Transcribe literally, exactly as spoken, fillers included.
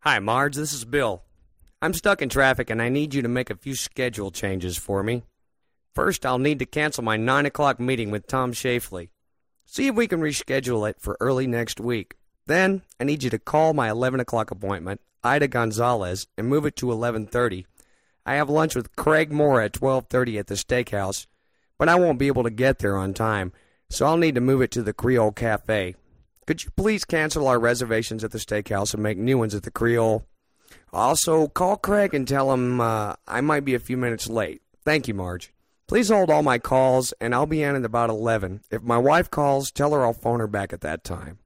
Hi, Marge. This is Bill. I'm stuck in traffic and I need you to make a few schedule changes for me. First, I'll need to cancel my nine o'clock meeting with Tom Shafley. See if we can reschedule it for early next week. Then, I need you to call my eleven o'clock appointment, Ida Gonzalez, and move it to eleven thirty. I have lunch with Craig Moore at twelve thirty at the steakhouse, but I won't be able to get there on time, so I'll need to move it to the Creole Cafe. Could you please cancel our reservations at the steakhouse and make new ones at the Creole? Also, call Craig and tell him uh, I might be a few minutes late. Thank you, Marge. Please hold all my calls, and I'll be in at about eleven. If my wife calls, tell her I'll phone her back at that time.